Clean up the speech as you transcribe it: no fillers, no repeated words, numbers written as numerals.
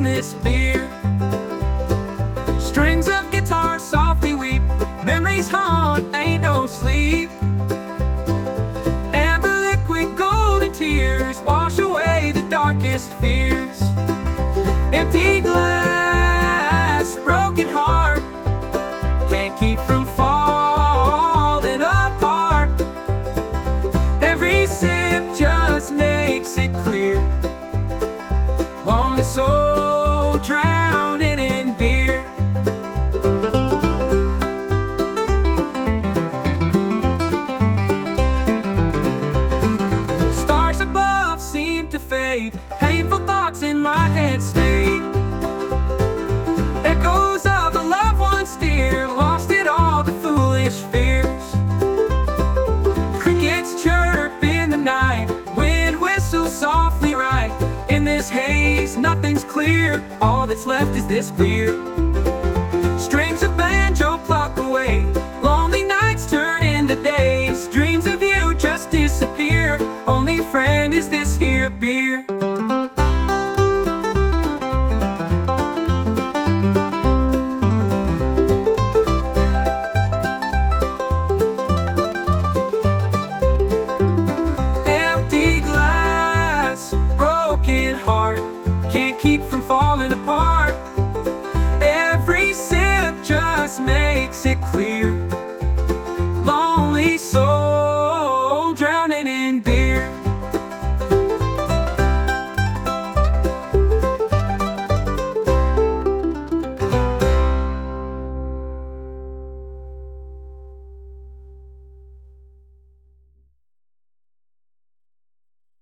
this beer. Strings of guitar softly weep, memories haunt, ain't no sleep. Amber liquid, golden tears wash away the darkest fears. Empty glass, broken heart, can't keep from falling apart. Every sip just makes it clear, lonely soul drowning in beer. Stars above seem to fade, painful thoughts in my head stay. Echoes of the loved ones dear, lost in all the foolish fears. Crickets chirp in the night, wind whistles softly right. In this haze, nothing's clear, all that's left is this fear. Strings of banjo pluck away, lonely nights turn into days. Dreams of you just disappear, only friend is this here beer. Empty glass, broken heart, can't keep from falling apart. Every sip just makes it clear, lonely soul